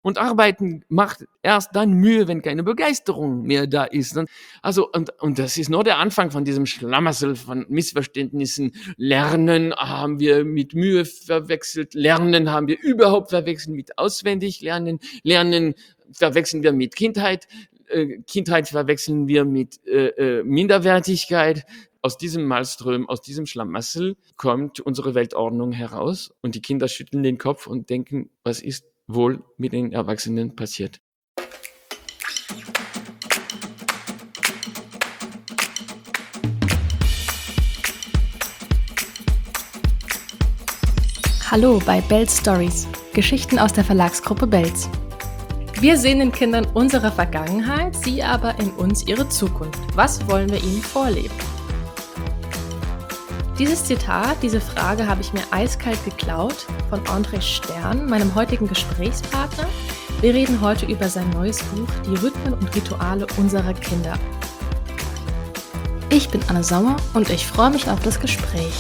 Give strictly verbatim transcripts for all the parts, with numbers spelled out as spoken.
Und Arbeiten macht erst dann Mühe, wenn keine Begeisterung mehr da ist. Also, und, und das ist nur der Anfang von diesem Schlamassel von Missverständnissen. Lernen haben wir mit Mühe verwechselt. Lernen haben wir überhaupt verwechselt mit auswendig lernen. Lernen verwechseln wir mit Kindheit. Äh, Kindheit verwechseln wir mit äh, äh, Minderwertigkeit. Aus diesem Malström, aus diesem Schlamassel kommt unsere Weltordnung heraus und die Kinder schütteln den Kopf und denken, was ist wohl mit den Erwachsenen passiert? Hallo bei Belz Stories, Geschichten aus der Verlagsgruppe Belz. Wir sehen den Kindern unsere Vergangenheit, sie aber in uns ihre Zukunft. Was wollen wir ihnen vorleben? Dieses Zitat, diese Frage habe ich mir eiskalt geklaut von André Stern, meinem heutigen Gesprächspartner. Wir reden heute über sein neues Buch Die Rhythmen und Rituale unserer Kinder. Ich bin Anne Sommer und ich freue mich auf das Gespräch.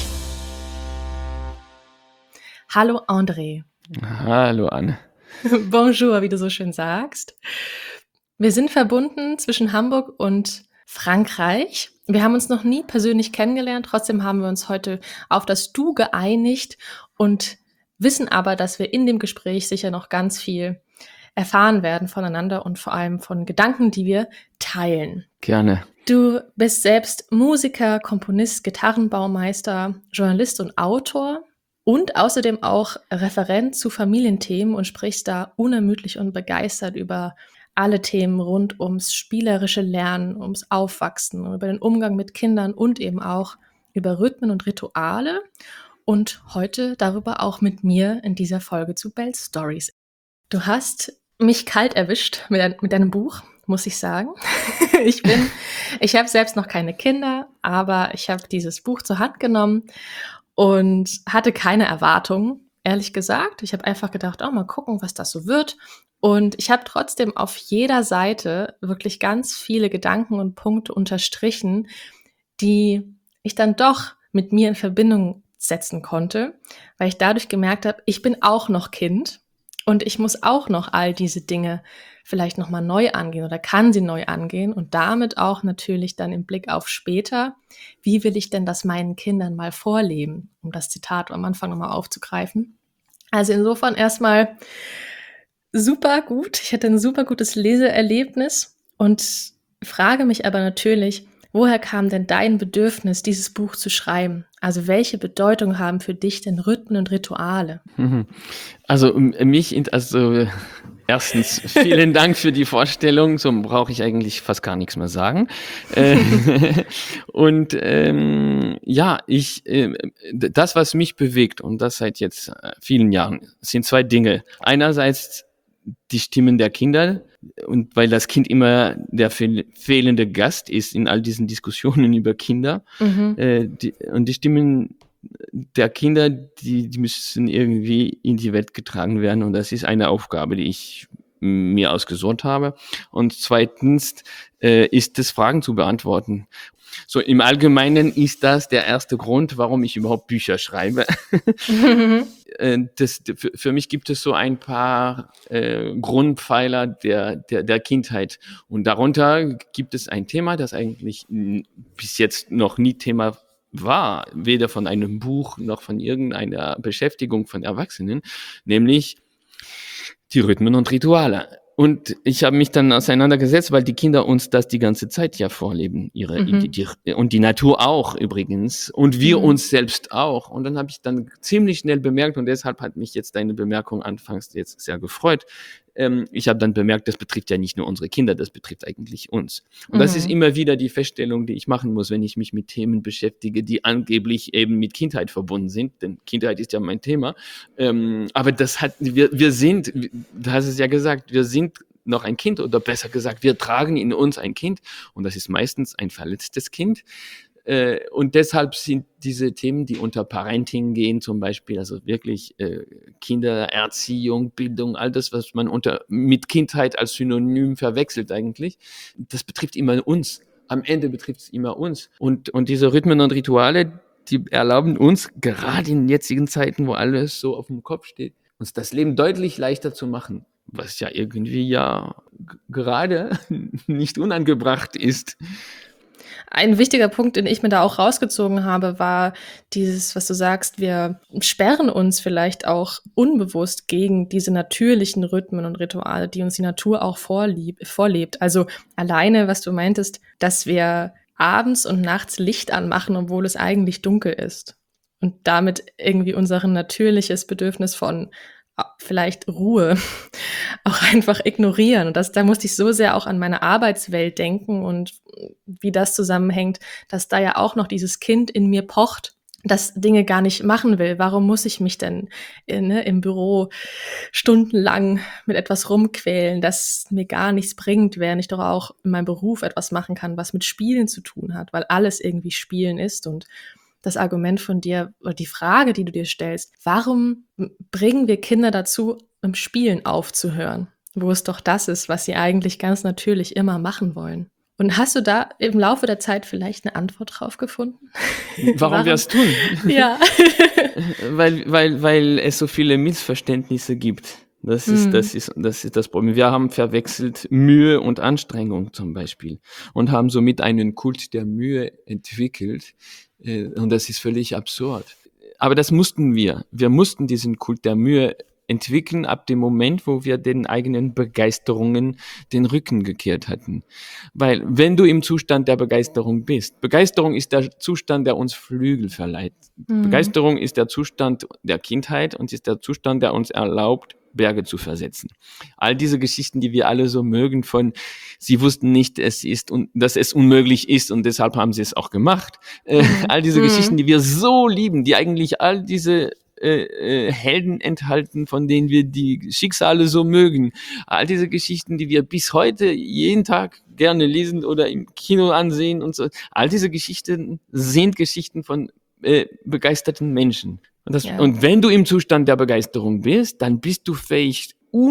Hallo André. Hallo Anne. Bonjour, wie du so schön sagst. Wir sind verbunden zwischen Hamburg und Frankreich. Wir haben uns noch nie persönlich kennengelernt, trotzdem haben wir uns heute auf das Du geeinigt und wissen aber, dass wir in dem Gespräch sicher noch ganz viel erfahren werden voneinander und vor allem von Gedanken, die wir teilen. Gerne. Du bist selbst Musiker, Komponist, Gitarrenbaumeister, Journalist und Autor und außerdem auch Referent zu Familienthemen und sprichst da unermüdlich und begeistert über alle Themen rund ums spielerische Lernen, ums Aufwachsen, über den Umgang mit Kindern und eben auch über Rhythmen und Rituale. Und heute darüber auch mit mir in dieser Folge zu Belz Stories. Du hast mich kalt erwischt mit, ein, mit deinem Buch, muss ich sagen. ich bin, ich habe selbst noch keine Kinder, aber ich habe dieses Buch zur Hand genommen und hatte keine Erwartungen, ehrlich gesagt. Ich habe einfach gedacht, oh, mal gucken, was das so wird. Und ich habe trotzdem auf jeder Seite wirklich ganz viele Gedanken und Punkte unterstrichen, die ich dann doch mit mir in Verbindung setzen konnte, weil ich dadurch gemerkt habe, ich bin auch noch Kind und ich muss auch noch all diese Dinge vielleicht nochmal neu angehen oder kann sie neu angehen und damit auch natürlich dann im Blick auf später, wie will ich denn das meinen Kindern mal vorleben, um das Zitat am Anfang nochmal aufzugreifen. Also insofern erstmal super gut. Ich hatte ein super gutes Leseerlebnis und frage mich aber natürlich, woher kam denn dein Bedürfnis, dieses Buch zu schreiben? Also welche Bedeutung haben für dich denn Rhythmen und Rituale? Also mich, also erstens vielen Dank für die Vorstellung. So brauche ich eigentlich fast gar nichts mehr sagen. Und ähm, ja, ich äh, das, was mich bewegt und das seit jetzt vielen Jahren, sind zwei Dinge. Einerseits die Stimmen der Kinder und weil das Kind immer der fehl- fehlende Gast ist in all diesen Diskussionen über Kinder. Mhm. Äh, die, und die Stimmen der Kinder, die, die müssen irgendwie in die Welt getragen werden und das ist eine Aufgabe, die ich mir ausgesucht habe. Und zweitens äh, ist es, Fragen zu beantworten. So im Allgemeinen ist das der erste Grund, warum ich überhaupt Bücher schreibe. Mhm. Das, für, für mich gibt es so ein paar äh, Grundpfeiler der, der, der Kindheit. Und darunter gibt es ein Thema, das eigentlich bis jetzt noch nie Thema war, weder von einem Buch noch von irgendeiner Beschäftigung von Erwachsenen, nämlich die Rhythmen und Rituale. Und ich habe mich dann auseinandergesetzt, weil die Kinder uns das die ganze Zeit ja vorleben, ihre mhm. die, die, und die Natur auch übrigens und wir mhm. uns selbst auch. Und dann habe ich dann ziemlich schnell bemerkt und deshalb hat mich jetzt deine Bemerkung anfangs jetzt sehr gefreut. Ähm, ich habe dann bemerkt, das betrifft ja nicht nur unsere Kinder, das betrifft eigentlich uns. Und mhm. das ist immer wieder die Feststellung, die ich machen muss, wenn ich mich mit Themen beschäftige, die angeblich eben mit Kindheit verbunden sind. Denn Kindheit ist ja mein Thema. Ähm, aber das hat, wir, wir sind, du hast es ja gesagt, wir sind noch ein Kind oder besser gesagt, wir tragen in uns ein Kind und das ist meistens ein verletztes Kind. Äh, und deshalb sind diese Themen, die unter Parenting gehen zum Beispiel, also wirklich äh, Kindererziehung, Bildung, all das, was man unter mit Kindheit als Synonym verwechselt eigentlich, das betrifft immer uns. Am Ende betrifft es immer uns. Und, und diese Rhythmen und Rituale, die erlauben uns, gerade in jetzigen Zeiten, wo alles so auf dem Kopf steht, uns das Leben deutlich leichter zu machen. was ja irgendwie ja g- gerade nicht unangebracht ist. Ein wichtiger Punkt, den ich mir da auch rausgezogen habe, war dieses, was du sagst, wir sperren uns vielleicht auch unbewusst gegen diese natürlichen Rhythmen und Rituale, die uns die Natur auch vorlieb, vorlebt. Also alleine, was du meintest, dass wir abends und nachts Licht anmachen, obwohl es eigentlich dunkel ist. Und damit irgendwie unser natürliches Bedürfnis von äh, vielleicht Ruhe auch einfach ignorieren. Und das, da musste ich so sehr auch an meine Arbeitswelt denken und wie das zusammenhängt, dass da ja auch noch dieses Kind in mir pocht, das Dinge gar nicht machen will. Warum muss ich mich denn äh, ne, im Büro stundenlang mit etwas rumquälen, das mir gar nichts bringt, während ich doch auch in meinem Beruf etwas machen kann, was mit Spielen zu tun hat, weil alles irgendwie Spielen ist. Und das Argument von dir oder die Frage, die du dir stellst, warum bringen wir Kinder dazu, im Spielen aufzuhören, wo es doch das ist, was sie eigentlich ganz natürlich immer machen wollen? Und hast du da im Laufe der Zeit vielleicht eine Antwort drauf gefunden? Warum wir es tun? Ja. weil, weil, weil es so viele Missverständnisse gibt. Das ist, Hm. das ist, das ist das Problem. Wir haben verwechselt Mühe und Anstrengung zum Beispiel und haben somit einen Kult der Mühe entwickelt. Äh, Und das ist völlig absurd. Aber das mussten wir. Wir mussten diesen Kult der Mühe entwickeln ab dem Moment, wo wir den eigenen Begeisterungen den Rücken gekehrt hatten. Weil wenn du im Zustand der Begeisterung bist, Begeisterung ist der Zustand, der uns Flügel verleiht. Hm. Begeisterung ist der Zustand der Kindheit und ist der Zustand, der uns erlaubt, Berge zu versetzen. All diese Geschichten, die wir alle so mögen von, sie wussten nicht, es ist und dass es unmöglich ist und deshalb haben sie es auch gemacht. Äh, Mhm. all diese Mhm. Geschichten, die wir so lieben, die eigentlich all diese äh, äh, Helden enthalten, von denen wir die Schicksale so mögen. All diese Geschichten, die wir bis heute jeden Tag gerne lesen oder im Kino ansehen und so. All diese Geschichten sind Geschichten von äh, begeisterten Menschen. Und, das, Ja. und wenn du im Zustand der Begeisterung bist, dann bist du fähig,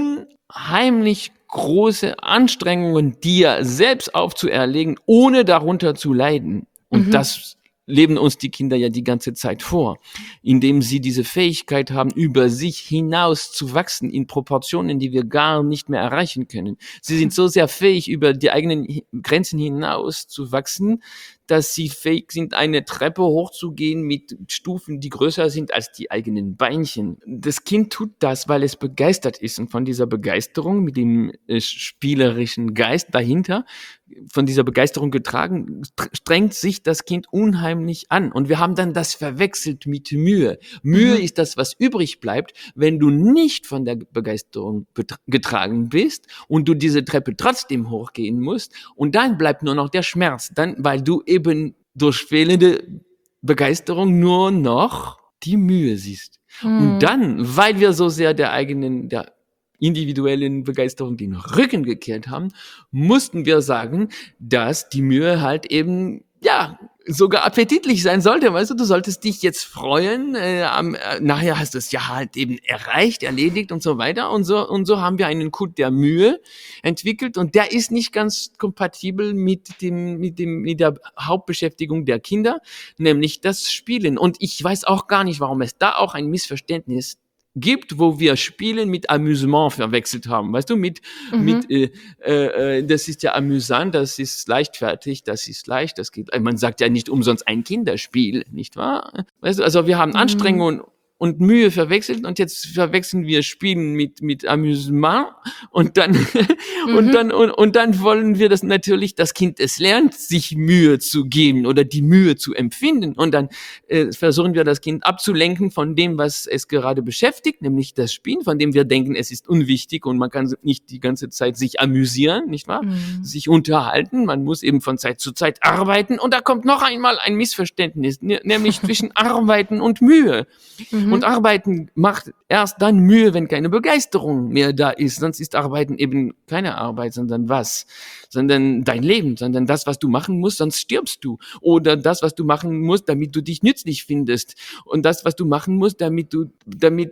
unheimlich große Anstrengungen dir selbst aufzuerlegen, ohne darunter zu leiden. Und Mhm. das leben uns die Kinder ja die ganze Zeit vor, indem sie diese Fähigkeit haben, über sich hinaus zu wachsen in Proportionen, die wir gar nicht mehr erreichen können. Sie sind so sehr fähig, über die eigenen Grenzen hinaus zu wachsen, dass sie fähig sind, eine Treppe hochzugehen mit Stufen, die größer sind als die eigenen Beinchen. Das Kind tut das, weil es begeistert ist und von dieser Begeisterung mit dem äh, spielerischen Geist dahinter, von dieser Begeisterung getragen, strengt sich das Kind unheimlich an. Und wir haben dann das verwechselt mit Mühe. Mühe Mhm. ist das, was übrig bleibt, wenn du nicht von der Begeisterung betra- getragen bist und du diese Treppe trotzdem hochgehen musst. Und dann bleibt nur noch der Schmerz, dann, weil du eben durch fehlende Begeisterung nur noch die Mühe siehst. Mhm. Und dann, weil wir so sehr der eigenen, der individuellen Begeisterung den Rücken gekehrt haben, mussten wir sagen, dass die Mühe halt eben, ja, sogar appetitlich sein sollte. Weißt du, du solltest dich jetzt freuen, äh, am, äh, nachher hast du es ja halt eben erreicht, erledigt und so weiter. Und so, und so haben wir einen Kult der Mühe entwickelt und der ist nicht ganz kompatibel mit dem, mit dem, mit der Hauptbeschäftigung der Kinder, nämlich das Spielen. Und ich weiß auch gar nicht, warum es da auch ein Missverständnis gibt, wo wir Spielen mit Amüsement verwechselt haben. Weißt du, mit, Mhm. mit äh, äh, das ist ja amüsant, das ist leichtfertig, das ist leicht, das geht. Man sagt ja nicht umsonst ein Kinderspiel, nicht wahr? Weißt du, also wir haben Mhm. Anstrengung und Mühe verwechselt und jetzt verwechseln wir Spielen mit mit Amüsement und dann und Mhm. dann und, und dann wollen wir das natürlich, das Kind es lernt, sich Mühe zu geben oder die Mühe zu empfinden und dann äh, versuchen wir das Kind abzulenken von dem, was es gerade beschäftigt, nämlich das Spielen, von dem wir denken, es ist unwichtig und man kann nicht die ganze Zeit sich amüsieren, nicht wahr? Mhm. Sich unterhalten, man muss eben von Zeit zu Zeit arbeiten und da kommt noch einmal ein Missverständnis, ne- nämlich zwischen Arbeiten und Mühe. Mhm. Und Arbeiten macht erst dann Mühe, wenn keine Begeisterung mehr da ist. Sonst ist Arbeiten eben keine Arbeit, sondern was? Sondern dein Leben, sondern das, was du machen musst, sonst stirbst du. Oder das, was du machen musst, damit du dich nützlich findest. Und das, was du machen musst, damit du, damit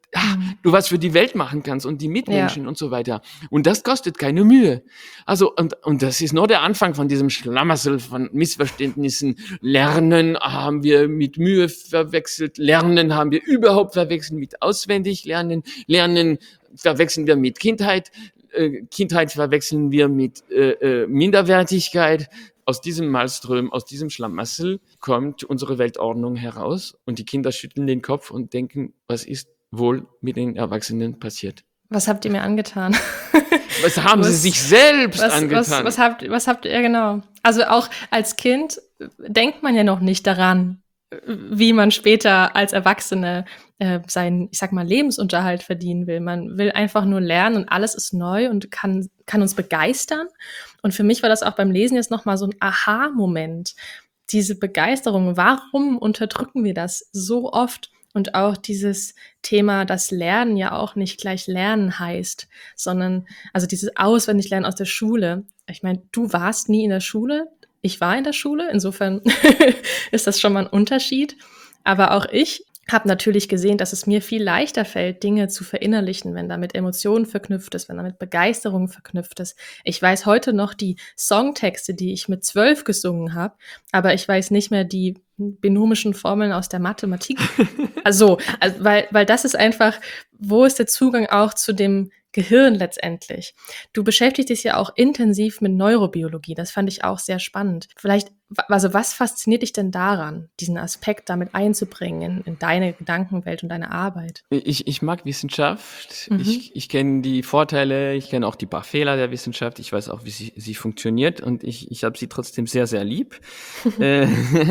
ja, Mhm. du was für die Welt machen kannst und die Ja. Mitmenschen und so weiter. Und das kostet keine Mühe. Also, und, und das ist nur der Anfang von diesem Schlamassel von Missverständnissen. Lernen haben wir mit Mühe verwechselt. Lernen haben wir überhaupt verwechselt mit auswendig lernen. Lernen verwechseln wir mit Kindheit. Äh, Kindheit verwechseln wir mit äh, äh, Minderwertigkeit. Aus diesem Malström, aus diesem Schlamassel kommt unsere Weltordnung heraus und die Kinder schütteln den Kopf und denken, was ist wohl mit den Erwachsenen passiert? Was habt ihr mir angetan? Was haben sie Was- sich selbst Was, was, angetan? was habt, was habt ihr, genau. Also auch als Kind denkt man ja noch nicht daran, wie man später als Erwachsene äh, seinen, ich sag mal, Lebensunterhalt verdienen will. Man will einfach nur lernen und alles ist neu und kann, kann uns begeistern. Und für mich war das auch beim Lesen jetzt nochmal so ein Aha-Moment. Diese Begeisterung, warum unterdrücken wir das so oft? Und auch dieses Thema, dass Lernen ja auch nicht gleich Lernen heißt, sondern also dieses Auswendiglernen aus der Schule. Ich meine, du warst nie in der Schule, ich war in der Schule, insofern ist das schon mal ein Unterschied. Aber auch ich habe natürlich gesehen, dass es mir viel leichter fällt, Dinge zu verinnerlichen, wenn damit Emotionen verknüpft ist, wenn damit Begeisterung verknüpft ist. Ich weiß heute noch die Songtexte, die ich mit zwölf gesungen habe, aber ich weiß nicht mehr die binomischen Formeln aus der Mathematik. Also, also weil, weil das ist einfach, wo ist der Zugang auch zu dem Gehirn letztendlich? Du beschäftigst dich ja auch intensiv mit Neurobiologie. Das fand ich auch sehr spannend. Vielleicht, also was fasziniert dich denn daran, diesen Aspekt damit einzubringen in, in deine Gedankenwelt und deine Arbeit? Ich, ich mag Wissenschaft. Mhm. Ich, ich kenne die Vorteile, ich kenne auch die paar Fehler der Wissenschaft. Ich weiß auch, wie sie, sie funktioniert und ich, ich habe sie trotzdem sehr, sehr lieb. äh,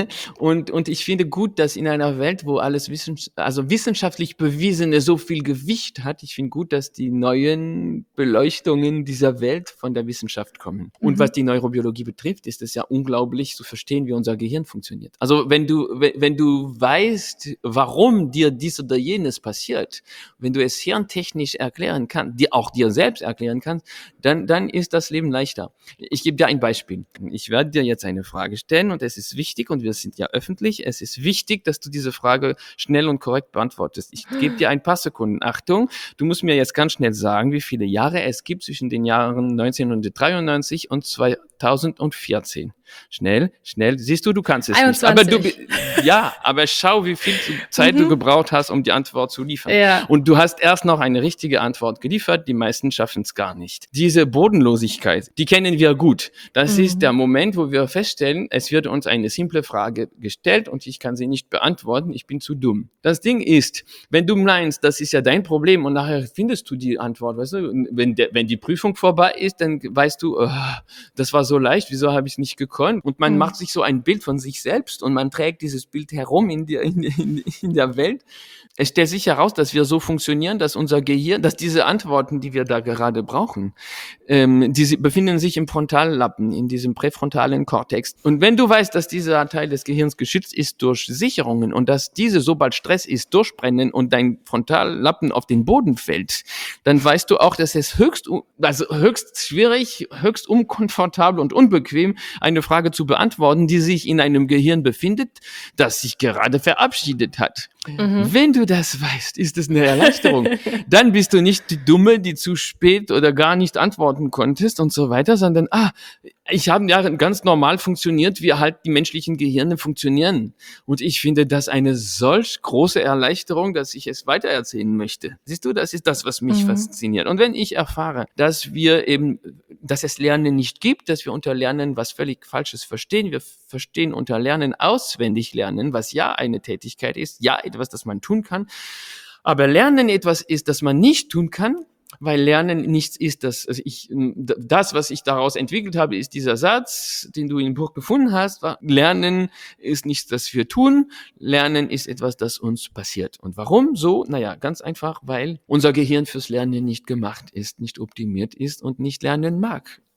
und, und ich finde gut, dass in einer Welt, wo alles wissens also wissenschaftlich Bewiesene so viel Gewicht hat, ich finde gut, dass die neuen Beleuchtungen dieser Welt von der Wissenschaft kommen. Und Mhm. was die Neurobiologie betrifft, ist es ja unglaublich zu verstehen, wie unser Gehirn funktioniert. Also wenn du, wenn, wenn du weißt, warum dir dies oder jenes passiert, wenn du es hirntechnisch erklären kannst, dir auch dir selbst erklären kannst, dann, dann ist das Leben leichter. Ich gebe dir ein Beispiel. Ich werde dir jetzt eine Frage stellen und es ist wichtig, und wir sind ja öffentlich, es ist wichtig, dass du diese Frage schnell und korrekt beantwortest. Ich gebe dir ein paar Sekunden. Achtung, du musst mir jetzt ganz schnell sagen, wie viele Jahre es gibt zwischen den Jahren neunzehnhundertdreiundneunzig und zweitausendvierzehn. Schnell, schnell. Siehst du, du kannst es einundzwanzig. nicht. Aber du, ja, aber schau, wie viel Zeit Mhm. du gebraucht hast, um die Antwort zu liefern. Ja. Und du hast erst noch eine richtige Antwort geliefert. Die meisten schaffen es gar nicht. Diese Bodenlosigkeit, die kennen wir gut. Das Mhm. ist der Moment, wo wir feststellen, es wird uns eine simple Frage gestellt und ich kann sie nicht beantworten. Ich bin zu dumm. Das Ding ist, wenn du meinst, das ist ja dein Problem und nachher findest du die Antwort, weißt du, wenn, der, wenn die Prüfung vorbei ist, dann weißt du, oh, das war so leicht, wieso habe ich es nicht gekonnt? Und man Mhm. macht sich so ein Bild von sich selbst und man trägt dieses Bild herum in der, in, in, in der Welt. Es stellt sich heraus, dass wir so funktionieren, dass unser Gehirn, dass diese Antworten, die wir da gerade brauchen, ähm, die befinden sich im Frontallappen, in diesem präfrontalen Kortex. Und wenn du weißt, dass dieser Teil des Gehirns geschützt ist durch Sicherungen und dass diese, sobald Stress ist, durchbrennen und dein Frontallappen auf den Boden fällt, dann weißt du auch, dass es höchst, also höchst schwierig, höchst unkomfortabel und unbequem, eine Frage zu beantworten, die sich in einem Gehirn befindet, das sich gerade verabschiedet hat. Mhm. Wenn du das weißt, ist es eine Erleichterung. Dann bist du nicht die Dumme, die zu spät oder gar nicht antworten konntest und so weiter, sondern, ah, ich habe ja ganz normal funktioniert, wie halt die menschlichen Gehirne funktionieren. Und ich finde das eine solch große Erleichterung, dass ich es weitererzählen möchte. Siehst du, das ist das, was mich Mhm. fasziniert. Und wenn ich erfahre, dass wir eben, dass es Lernen nicht gibt, dass wir unter Lernen was völlig Falsches verstehen, wir verstehen unter Lernen auswendig lernen, was ja eine Tätigkeit ist, ja etwas, das man tun kann, aber Lernen etwas ist, das man nicht tun kann, weil Lernen nichts ist, das, also ich, das, was ich daraus entwickelt habe, ist dieser Satz, den du im Buch gefunden hast, war, Lernen ist nichts, das wir tun, Lernen ist etwas, das uns passiert. Und warum so? Naja, ganz einfach, weil unser Gehirn fürs Lernen nicht gemacht ist, nicht optimiert ist und nicht lernen mag.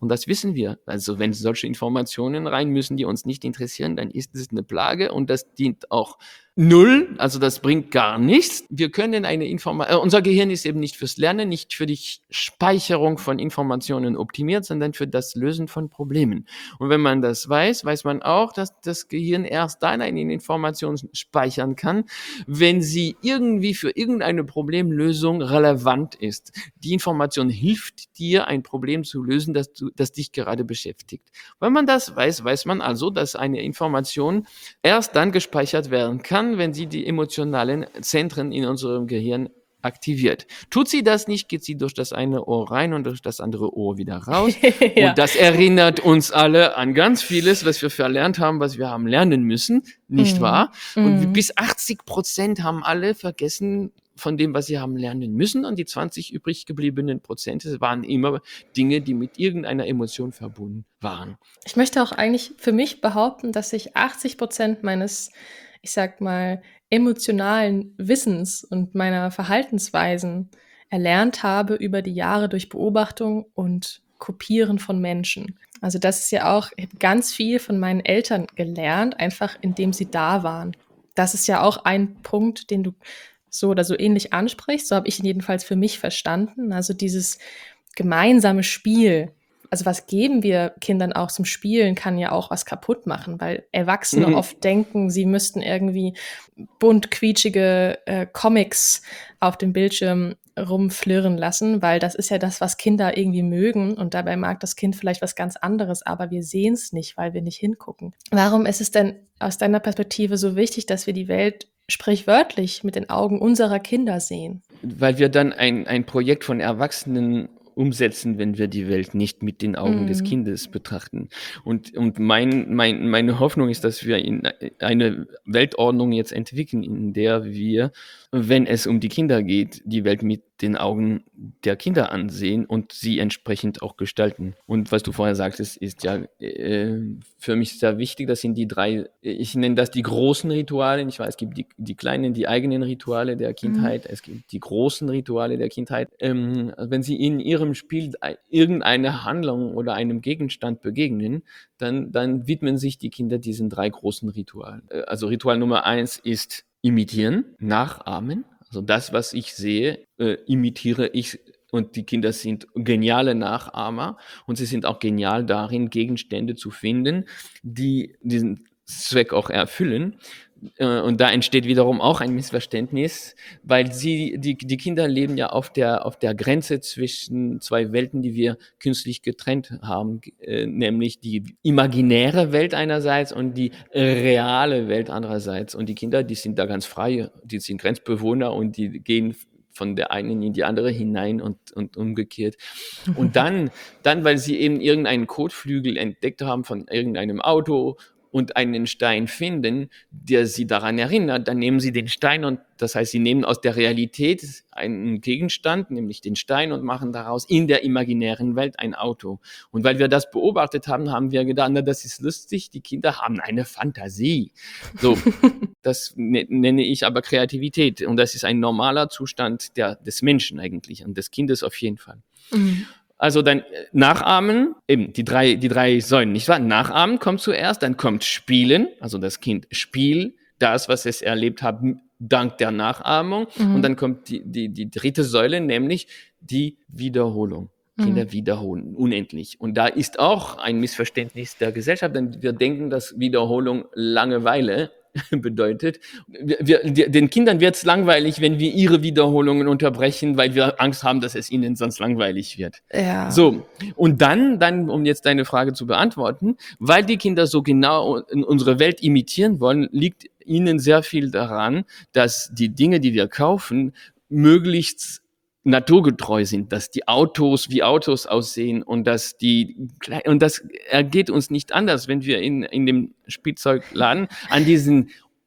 Und das wissen wir. Also wenn solche Informationen rein müssen, die uns nicht interessieren, dann ist es eine Plage und das dient auch null, also das bringt gar nichts. Wir können eine Information, äh, unser Gehirn ist eben nicht fürs Lernen, nicht für die Speicherung von Informationen optimiert, sondern für das Lösen von Problemen. Und wenn man das weiß, weiß man auch, dass das Gehirn erst dann eine Information speichern kann, wenn sie irgendwie für irgendeine Problemlösung relevant ist. Die Information hilft dir, ein Problem zu lösen, das, du, das dich gerade beschäftigt. Wenn man das weiß, weiß man also, dass eine Information erst dann gespeichert werden kann, wenn sie die emotionalen Zentren in unserem Gehirn aktiviert. Tut sie das nicht, geht sie durch das eine Ohr rein und durch das andere Ohr wieder raus. Ja. Und das erinnert uns alle an ganz vieles, was wir verlernt haben, was wir haben lernen müssen, nicht mm. wahr? Und mm. bis achtzig Prozent haben alle vergessen von dem, was sie haben lernen müssen, und die zwanzig übrig gebliebenen Prozente waren immer Dinge, die mit irgendeiner Emotion verbunden waren. Ich möchte auch eigentlich für mich behaupten, dass ich achtzig Prozent meines, ich sag mal, emotionalen Wissens und meiner Verhaltensweisen erlernt habe über die Jahre durch Beobachtung und Kopieren von Menschen. Also das ist ja auch, ich habe ganz viel von meinen Eltern gelernt, einfach indem sie da waren. Das ist ja auch ein Punkt, den du so oder so ähnlich ansprichst. So habe ich ihn jedenfalls für mich verstanden. Also dieses gemeinsame Spiel. Also was geben wir Kindern auch zum Spielen, kann ja auch was kaputt machen, weil Erwachsene mhm. oft denken, sie müssten irgendwie bunt quietschige äh, Comics auf dem Bildschirm rumflirren lassen, weil das ist ja das, was Kinder irgendwie mögen, und dabei mag das Kind vielleicht was ganz anderes, aber wir sehen es nicht, weil wir nicht hingucken. Warum ist es denn aus deiner Perspektive so wichtig, dass wir die Welt sprichwörtlich mit den Augen unserer Kinder sehen? Weil wir dann ein, ein Projekt von Erwachsenen umsetzen, wenn wir die Welt nicht mit den Augen mm. des Kindes betrachten. Und, und mein, mein, meine Hoffnung ist, dass wir in eine Weltordnung jetzt entwickeln, in der wir, wenn es um die Kinder geht, die Welt mit den Augen der Kinder ansehen und sie entsprechend auch gestalten. Und was du vorher sagtest, ist ja äh, für mich sehr wichtig. Das sind die drei, ich nenne das die großen Rituale. Ich weiß, es gibt die, die kleinen, die eigenen Rituale der Kindheit. Mm. Es gibt die großen Rituale der Kindheit. Ähm, wenn sie in ihrem Spiel irgendeine Handlung oder einem Gegenstand begegnen, dann, dann widmen sich die Kinder diesen drei großen Ritualen. Also Ritual Nummer eins ist imitieren, nachahmen. Also das, was ich sehe, äh, imitiere ich, und die Kinder sind geniale Nachahmer und sie sind auch genial darin, Gegenstände zu finden, die diesen Zweck auch erfüllen. Und da entsteht wiederum auch ein Missverständnis, weil sie, die, die Kinder leben ja auf der, auf der Grenze zwischen zwei Welten, die wir künstlich getrennt haben, äh, nämlich die imaginäre Welt einerseits und die reale Welt andererseits. Und die Kinder, die sind da ganz frei, die sind Grenzbewohner und die gehen von der einen in die andere hinein und, und umgekehrt. Und dann, dann, weil sie eben irgendeinen Kotflügel entdeckt haben von irgendeinem Auto und einen Stein finden, der sie daran erinnert, dann nehmen sie den Stein, und das heißt, sie nehmen aus der Realität einen Gegenstand, nämlich den Stein, und machen daraus in der imaginären Welt ein Auto. Und weil wir das beobachtet haben, haben wir gedacht, na, das ist lustig, die Kinder haben eine Fantasie. So, das nenne ich aber Kreativität, und das ist ein normaler Zustand der, des Menschen eigentlich und des Kindes auf jeden Fall. Mhm. Also dann Nachahmen, eben die drei, die drei Säulen, nicht wahr? Nachahmen kommt zuerst, dann kommt Spielen, also das Kind spielt das, was es erlebt hat, dank der Nachahmung. Mhm. Und dann kommt die, die, die dritte Säule, nämlich die Wiederholung. Mhm. Kinder wiederholen, unendlich. Und da ist auch ein Missverständnis der Gesellschaft, denn wir denken, dass Wiederholung Langeweile bedeutet. Wir, wir, den Kindern wird es langweilig, wenn wir ihre Wiederholungen unterbrechen, weil wir Angst haben, dass es ihnen sonst langweilig wird. Ja. So, und dann, dann, um jetzt deine Frage zu beantworten, weil die Kinder so genau in unsere Welt imitieren wollen, liegt ihnen sehr viel daran, dass die Dinge, die wir kaufen, möglichst naturgetreu sind, dass die Autos wie Autos aussehen und dass die, und das ergeht uns nicht anders, wenn wir in, in dem Spielzeugladen an diesen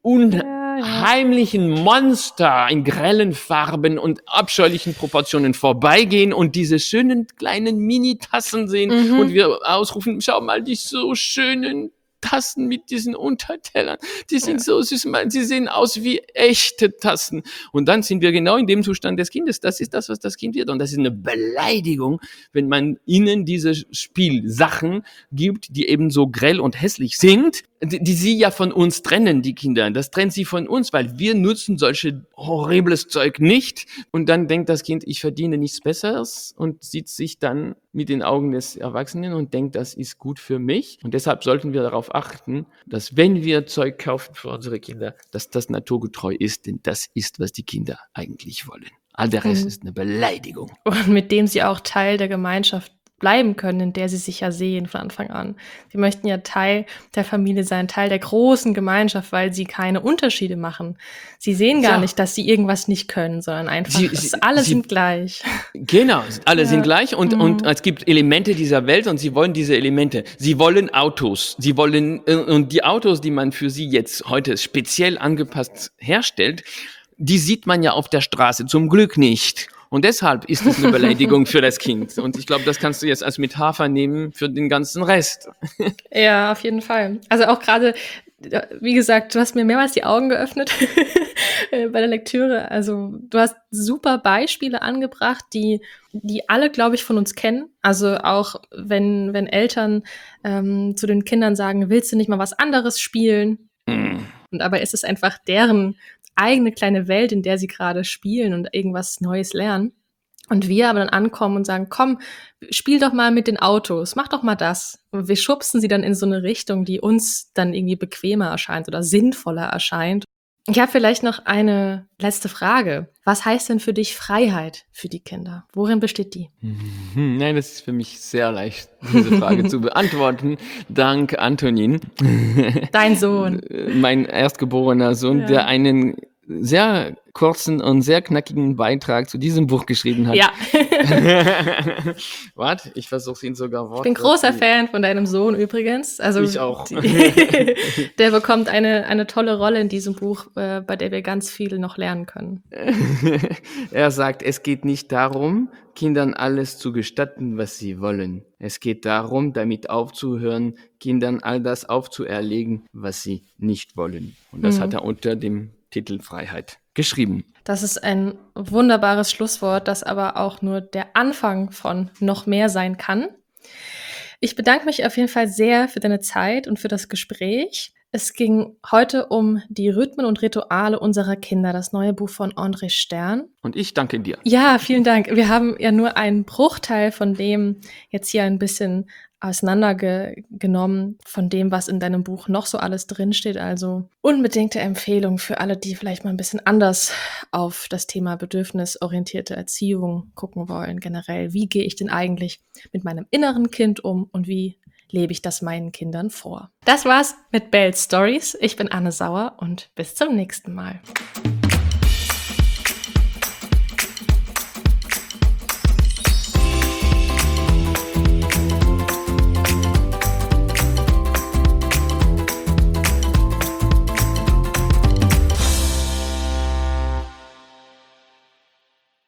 unheimlichen Monster in grellen Farben und abscheulichen Proportionen vorbeigehen und diese schönen kleinen Mini-Tassen sehen mhm. und wir ausrufen, schau mal, die so schönen Tassen mit diesen Untertellern, die sind ja so süß, sie sehen aus wie echte Tassen. Und dann sind wir genau in dem Zustand des Kindes. Das ist das, was das Kind wird. Und das ist eine Beleidigung, wenn man ihnen diese Spielsachen gibt, die eben so grell und hässlich sind, die, die sie ja von uns trennen, die Kinder. Das trennt sie von uns, weil wir nutzen solche horribles Zeug nicht. Und dann denkt das Kind, ich verdiene nichts Besseres und sieht sich dann mit den Augen des Erwachsenen und denkt, das ist gut für mich. Und deshalb sollten wir darauf achten, dass wenn wir Zeug kaufen für unsere Kinder, dass das naturgetreu ist, denn das ist, was die Kinder eigentlich wollen. All der Rest mhm. ist eine Beleidigung. Und mit dem sie auch Teil der Gemeinschaft bleiben können, in der sie sich ja sehen von Anfang an. Sie möchten ja Teil der Familie sein, Teil der großen Gemeinschaft, weil sie keine Unterschiede machen. Sie sehen gar ja. nicht, dass sie irgendwas nicht können, sondern einfach, sie, sie, alle sie, sind gleich. Genau, alle ja. sind gleich und, mhm. und es gibt Elemente dieser Welt und sie wollen diese Elemente. Sie wollen Autos, sie wollen, und die Autos, die man für sie jetzt heute speziell angepasst herstellt, die sieht man ja auf der Straße zum Glück nicht. Und deshalb ist es eine Beleidigung für das Kind. Und ich glaube, das kannst du jetzt als Metapher nehmen für den ganzen Rest. Ja, auf jeden Fall. Also auch gerade, wie gesagt, du hast mir mehrmals die Augen geöffnet bei der Lektüre. Also du hast super Beispiele angebracht, die die alle, glaube ich, von uns kennen. Also auch wenn wenn Eltern ähm, zu den Kindern sagen, willst du nicht mal was anderes spielen? Mm. Und aber ist es einfach deren eigene kleine Welt, in der sie gerade spielen und irgendwas Neues lernen. Und wir aber dann ankommen und sagen, komm, spiel doch mal mit den Autos, mach doch mal das. Und wir schubsen sie dann in so eine Richtung, die uns dann irgendwie bequemer erscheint oder sinnvoller erscheint. Ich habe vielleicht noch eine letzte Frage. Was heißt denn für dich Freiheit für die Kinder? Worin besteht die? Nein, das ist für mich sehr leicht, diese Frage zu beantworten. Dank Antonin. Dein Sohn. Mein erstgeborener Sohn, ja. der einen sehr kurzen und sehr knackigen Beitrag zu diesem Buch geschrieben hat. Ja. Warte, ich versuche ihn sogar Wort. Ich bin großer Fan von deinem Sohn übrigens. Also ich auch. Die, der bekommt eine, eine tolle Rolle in diesem Buch, äh, bei der wir ganz viel noch lernen können. Er sagt, es geht nicht darum, Kindern alles zu gestatten, was sie wollen. Es geht darum, damit aufzuhören, Kindern all das aufzuerlegen, was sie nicht wollen. Und das mhm. hat er unter dem Titel Freiheit geschrieben. Das ist ein wunderbares Schlusswort, das aber auch nur der Anfang von noch mehr sein kann. Ich bedanke mich auf jeden Fall sehr für deine Zeit und für das Gespräch. Es ging heute um die Rhythmen und Rituale unserer Kinder, das neue Buch von André Stern. Und ich danke dir. Ja, vielen Dank. Wir haben ja nur einen Bruchteil von dem jetzt hier ein bisschen auseinandergenommen, von dem, was in deinem Buch noch so alles drinsteht. Also unbedingte Empfehlung für alle, die vielleicht mal ein bisschen anders auf das Thema bedürfnisorientierte Erziehung gucken wollen. Generell, wie gehe ich denn eigentlich mit meinem inneren Kind um und wie lebe ich das meinen Kindern vor? Das war's mit Bells Stories. Ich bin Anne Sauer und bis zum nächsten Mal.